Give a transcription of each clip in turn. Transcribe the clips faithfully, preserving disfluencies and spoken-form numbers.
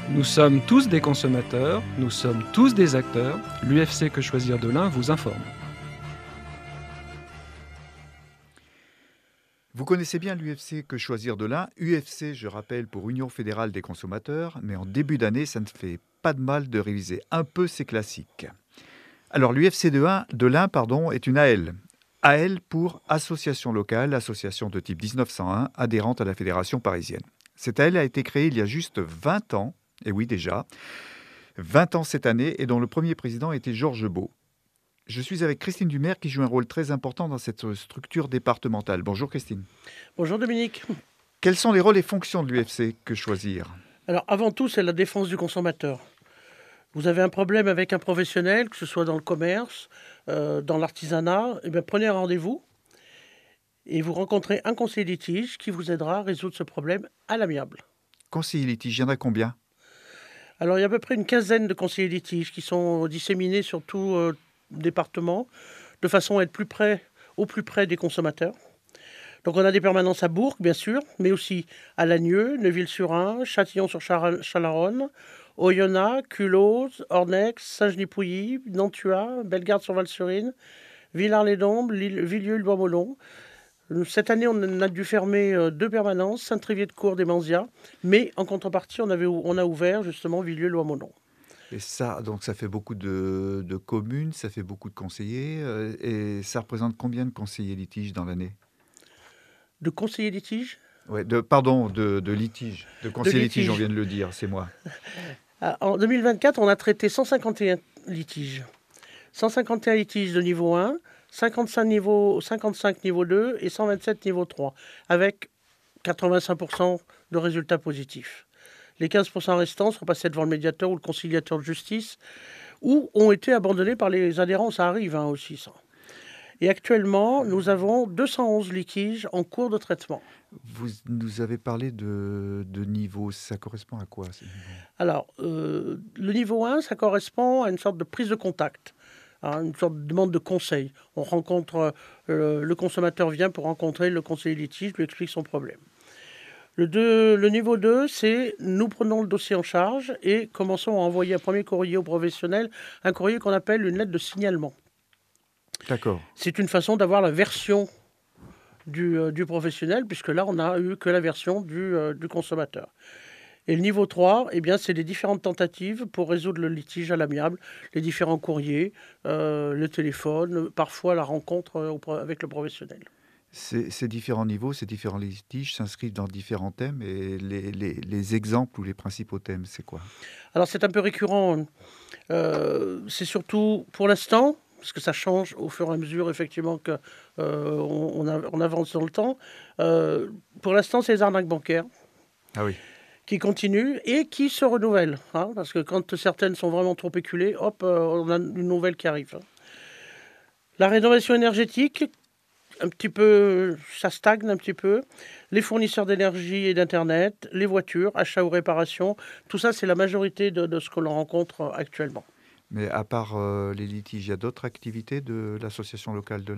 Nous sommes tous des consommateurs, nous sommes tous des acteurs. L'U F C Que Choisir de l'Ain vous informe. Vous connaissez bien l'U F C Que Choisir de l'Ain. U F C, je rappelle, pour Union fédérale des consommateurs, mais en début d'année, ça ne fait pas de mal de réviser un peu ces classiques. Alors, l'U F C de l'Ain, de l'Ain, pardon, est une A L. A L pour Association locale, association de type mille neuf cent un, adhérente à la Fédération parisienne. Cette A L a été créée il y a juste vingt ans, et oui déjà, vingt ans cette année, et dont le premier président était Georges Beau. Je suis avec Christine Dumer qui joue un rôle très important dans cette structure départementale. Bonjour Christine. Bonjour Dominique. Quels sont les rôles et fonctions de l'U F C Que Choisir ? Alors avant tout, c'est la défense du consommateur. Vous avez un problème avec un professionnel, que ce soit dans le commerce, euh, dans l'artisanat, eh bien, prenez un rendez-vous et vous rencontrez un conseiller litige qui vous aidera à résoudre ce problème à l'amiable. Conseiller litige, il y en a combien ? Alors il y a à peu près une quinzaine de conseillers litiges qui sont disséminés sur tout euh, le département, de façon à être plus près, au plus près des consommateurs. Donc on a des permanences à Bourg, bien sûr, mais aussi à Lagneux, Neuville-sur-Ain, Châtillon-sur-Chalaronne, Oyonnax, Culose, Ornex, Saint-Genis-Pouilly, Nantua, Bellegarde-sur-Valserine, Villars-les-Dombes, Villieu-le-Bois-Molon. Cette année, on a dû fermer deux permanences, Saint-Trévier-de-Cour des Manzias, mais en contrepartie, on, avait, on a ouvert justement Villieu-le-Bois-Molon. Et ça, donc ça fait beaucoup de, de communes, ça fait beaucoup de conseillers, euh, et ça représente combien de conseillers litiges dans l'année ? De conseillers litiges ? Ouais, de, pardon, de, de litiges. De conseillers litige. litiges, on vient de le dire, c'est moi. En deux mille vingt-quatre, on a traité cent cinquante et un litiges. cent cinquante et un litiges de niveau un, cinquante-cinq niveau, cinquante-cinq niveau deux et cent vingt-sept niveau trois, avec quatre-vingt-cinq pour cent de résultats positifs. Les quinze pour cent restants sont passés devant le médiateur ou le conciliateur de justice, ou ont été abandonnés par les adhérents. Ça arrive hein, aussi, ça. Et actuellement, nous avons deux cent onze litiges en cours de traitement. Vous nous avez parlé de, de niveau, ça correspond à quoi ces niveaux ? Alors, euh, le niveau un, ça correspond à une sorte de prise de contact, hein, une sorte de demande de conseil. On rencontre, euh, le consommateur vient pour rencontrer le conseiller litige, lui explique son problème. Le, deux, le niveau deux, c'est nous prenons le dossier en charge et commençons à envoyer un premier courrier au professionnel, un courrier qu'on appelle une lettre de signalement. D'accord. C'est une façon d'avoir la version du, euh, du professionnel, puisque là, on n'a eu que la version du, euh, du consommateur. Et le niveau trois, eh bien, c'est les différentes tentatives pour résoudre le litige à l'amiable, les différents courriers, euh, le téléphone, parfois la rencontre euh, avec le professionnel. Ces, ces différents niveaux, ces différents litiges s'inscrivent dans différents thèmes, et les, les, les exemples ou les principaux thèmes, c'est quoi ? Alors, c'est un peu récurrent. Euh, c'est surtout, pour l'instant, parce que ça change au fur et à mesure, effectivement, qu'on euh, on, on avance dans le temps. Euh, pour l'instant, c'est les arnaques bancaires. Ah oui. Qui continuent et qui se renouvellent. Hein, parce que quand certaines sont vraiment trop éculées, hop, euh, on a une nouvelle qui arrive. La rénovation énergétique, un petit peu, ça stagne un petit peu. Les fournisseurs d'énergie et d'Internet, les voitures, achats ou réparations, tout ça, c'est la majorité de, de ce que l'on rencontre actuellement. Mais à part euh, les litiges, il y a d'autres activités de l'association locale de l'Ain ?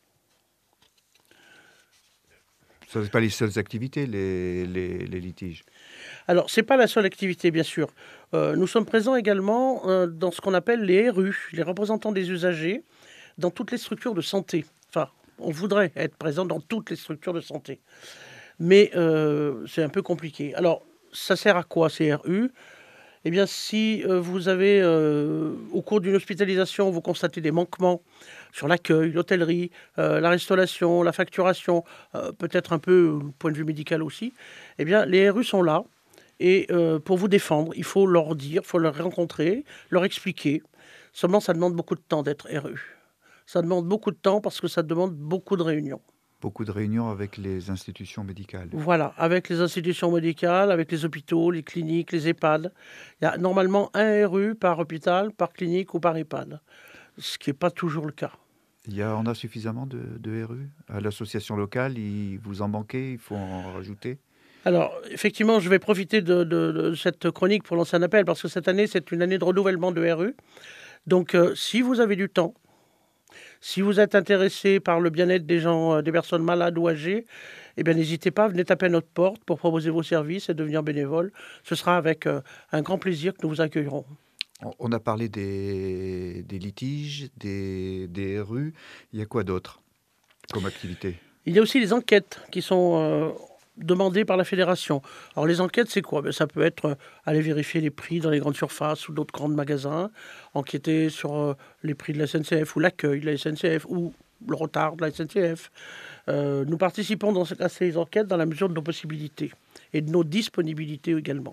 Ce ne sont pas les seules activités, les, les, les litiges. Alors, ce n'est pas la seule activité, bien sûr. Euh, nous sommes présents également euh, dans ce qu'on appelle les R U, les représentants des usagers, dans toutes les structures de santé. Enfin, on voudrait être présent dans toutes les structures de santé. Mais euh, c'est un peu compliqué. Alors, ça sert à quoi ces R U ? Eh bien, si euh, vous avez, euh, au cours d'une hospitalisation, vous constatez des manquements sur l'accueil, l'hôtellerie, euh, la restauration, la facturation, euh, peut-être un peu du point de vue médical aussi, eh bien, les R U sont là. Et euh, pour vous défendre, il faut leur dire, il faut leur rencontrer, leur expliquer. Seulement, ça demande beaucoup de temps d'être R U. Ça demande beaucoup de temps parce que ça demande beaucoup de réunions. Beaucoup de réunions avec les institutions médicales. Voilà, avec les institutions médicales, avec les hôpitaux, les cliniques, les EHPAD. Il y a normalement un R U par hôpital, par clinique ou par EHPAD, ce qui n'est pas toujours le cas. Il y a, on a suffisamment de, de R U à l'association locale, il vous en manquez, il faut en rajouter ? Alors, effectivement, je vais profiter de, de, de cette chronique pour lancer un appel, parce que cette année, c'est une année de renouvellement de R U. Donc, euh, si vous avez du temps, si vous êtes intéressé par le bien-être des gens, euh, des personnes malades ou âgées, eh bien, n'hésitez pas, venez taper à notre porte pour proposer vos services et devenir bénévole. Ce sera avec euh, un grand plaisir que nous vous accueillerons. On a parlé des, des litiges, des, des R U. Il y a quoi d'autre comme activité? Il y a aussi les enquêtes qui sont euh, demandées par la fédération. Alors les enquêtes, c'est quoi? Ben, ça peut être euh, aller vérifier les prix dans les grandes surfaces ou d'autres grands magasins, enquêter sur euh, les prix de la S N C F ou l'accueil de la S N C F ou le retard de la S N C F. Euh, nous participons dans à ces enquêtes dans la mesure de nos possibilités et de nos disponibilités également.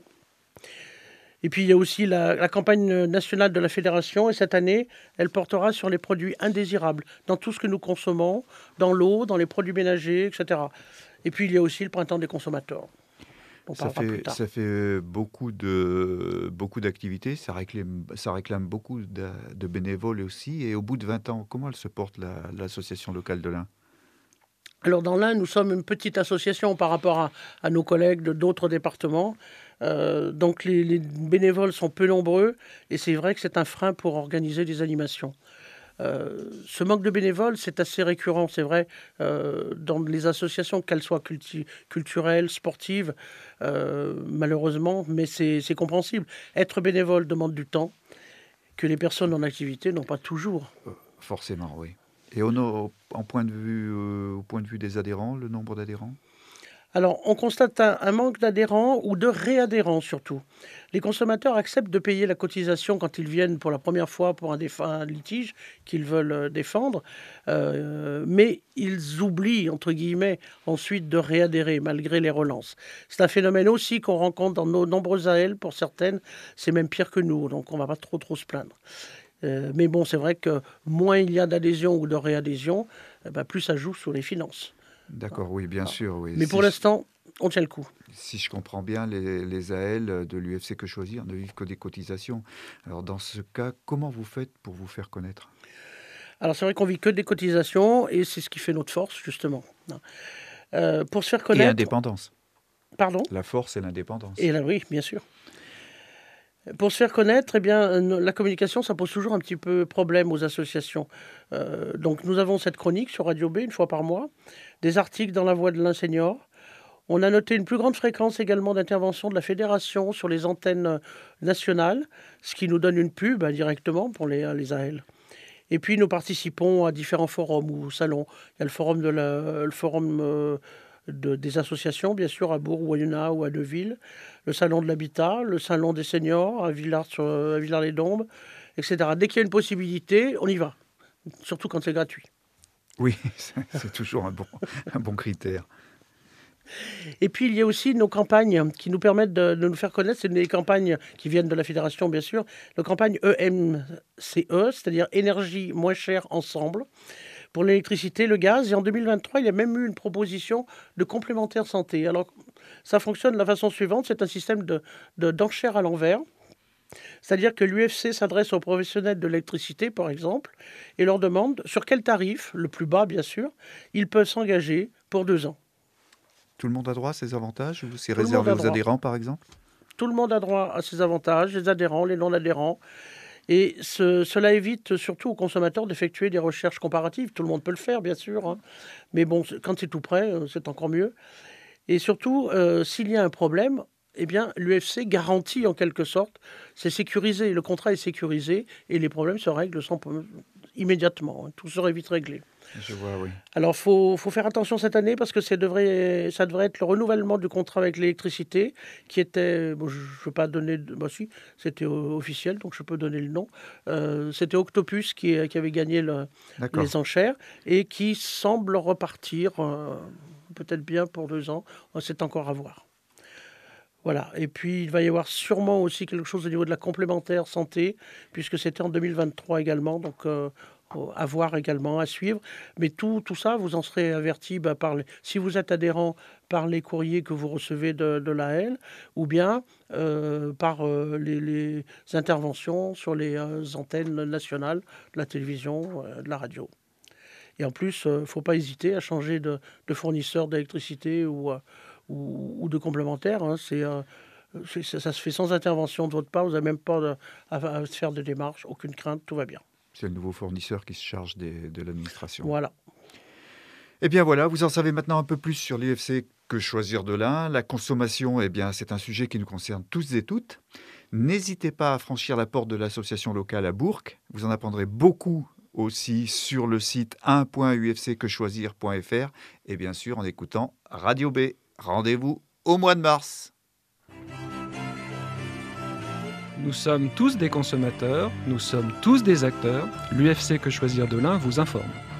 Et puis il y a aussi la, la campagne nationale de la fédération, et cette année, elle portera sur les produits indésirables, dans tout ce que nous consommons, dans l'eau, dans les produits ménagers, et cetera. Et puis il y a aussi le printemps des consommateurs. On Ça parlera plus fait, tard. ça fait beaucoup de, beaucoup d'activités, ça réclame, ça réclame beaucoup de, de bénévoles aussi. Et au bout de vingt ans, comment elle se porte, la- l'association locale de l'Ain? Alors dans l'Ain, nous sommes une petite association par rapport à, à nos collègues de d'autres départements. Euh, donc les, les bénévoles sont peu nombreux et c'est vrai que c'est un frein pour organiser des animations. Euh, ce manque de bénévoles, c'est assez récurrent, c'est vrai, euh, dans les associations, qu'elles soient culti- culturelles, sportives, euh, malheureusement, mais c'est c'est compréhensible. Être bénévole demande du temps que les personnes en activité n'ont pas toujours. Forcément, oui. Et on a, en point de vue, euh, au point de vue des adhérents, le nombre d'adhérents? Alors, on constate un, un manque d'adhérents ou de réadhérents surtout. Les consommateurs acceptent de payer la cotisation quand ils viennent pour la première fois pour un, déf- un litige qu'ils veulent euh, défendre, euh, mais ils oublient, entre guillemets, ensuite de réadhérer malgré les relances. C'est un phénomène aussi qu'on rencontre dans nos nombreuses A L. Pour certaines, c'est même pire que nous, donc on ne va pas trop trop se plaindre. Euh, mais bon, c'est vrai que moins il y a d'adhésion ou de réadhésion, eh ben, plus ça joue sur les finances. D'accord, oui, bien Voilà. sûr, oui. Mais Si pour je, l'instant, on tient le coup. si je comprends bien, les, les A L de l'U F C Que Choisir ne vivent que des cotisations. Alors, dans ce cas, comment vous faites pour vous faire connaître? Alors c'est vrai qu'on vit que des cotisations et c'est ce qui fait notre force, justement. Euh, pour se faire Et connaître, indépendance. pardon, La force et l'indépendance. et là oui, bien sûr. Pour se faire connaître, eh bien, euh, la communication, ça pose toujours un petit peu problème aux associations. Euh, donc nous avons cette chronique sur Radio B une fois par mois, des articles dans la Voix de l'Ain Senior. On a noté une plus grande fréquence également d'intervention de la fédération sur les antennes euh, nationales, ce qui nous donne une pub indirectement pour les, les A L. Et puis nous participons à différents forums ou salons. Il y a le forum, de la, le forum euh, de- des associations, bien sûr, à Bourg, ou à Yuna ou à Neuville, le salon de l'habitat, le salon des seniors à Villars, sur, à Villars-les-Dombes, et cetera. Dès qu'il y a une possibilité, on y va, surtout quand c'est gratuit. Oui, c'est c'est toujours un bon, un bon critère. Et puis il y a aussi nos campagnes qui nous permettent de, de nous faire connaître. C'est des campagnes qui viennent de la fédération, bien sûr. La campagne E M C E, c'est-à-dire énergie moins chère ensemble, pour l'électricité, le gaz. Et en deux mille vingt-trois, il y a même eu une proposition de complémentaire santé. Alors, ça fonctionne de la façon suivante. C'est un système de, de- d'enchères à l'envers. C'est-à-dire que l'U F C s'adresse aux professionnels de l'électricité, par exemple, et leur demande sur quel tarif, le plus bas bien sûr, ils peuvent s'engager pour deux ans. Tout le monde a droit à ces avantages ou c'est Tout le monde réservé a aux droit. adhérents, par exemple? Tout le monde a droit à ces avantages, les adhérents, les non-adhérents. Et ce- cela évite surtout aux consommateurs d'effectuer des recherches comparatives. Tout le monde peut le faire, bien sûr, hein. Mais bon, c'est- quand c'est tout prêt, euh, c'est encore mieux. Et surtout, euh, s'il y a un problème, eh bien, l'U F C garantit en quelque sorte, c'est sécurisé, le contrat est sécurisé et les problèmes se règlent sans, immédiatement, hein. Tout serait vite réglé. Je vois, oui. Alors, il faut, faut faire attention cette année parce que ça devrait, ça devrait être le renouvellement du contrat avec l'électricité qui était, bon, je ne veux pas donner, de- bah si, c'était o- officiel, donc je peux donner le nom. Euh, c'était Octopus qui, qui avait gagné le- D'accord. les enchères et qui semble repartir, euh, peut-être bien pour deux ans. C'est encore à voir. Voilà. Et puis, il va y avoir sûrement aussi quelque chose au niveau de la complémentaire santé, puisque c'était en deux mille vingt-trois également. Donc, euh, à voir également, à suivre. Mais tout, tout ça, vous en serez averti bah, par les, si vous êtes adhérent par les courriers que vous recevez de, de l'A L, ou bien euh, par euh, les, les interventions sur les euh, antennes nationales de la télévision, euh, de la radio. Et en plus, il ne faut pas hésiter à changer de, de fournisseur d'électricité ou, euh, ou, ou de complémentaire, hein. C'est, euh, c'est- ça, ça se fait sans intervention de votre part. Vous n'avez même pas de- à, à faire de démarches, aucune crainte, tout va bien. C'est le nouveau fournisseur qui se charge des- de l'administration. Voilà. Eh bien voilà, vous en savez maintenant un peu plus sur l'U F C Que Choisir de l'un. La consommation, eh bien, c'est un sujet qui nous concerne tous et toutes. N'hésitez pas à franchir la porte de l'association locale à Bourg. Vous en apprendrez beaucoup aussi sur le site un point u f c que choisir point f r et bien sûr en écoutant Radio B. Rendez-vous au mois de mars. Nous sommes tous des consommateurs, nous sommes tous des acteurs. L'U F C Que Choisir de l'un vous informe.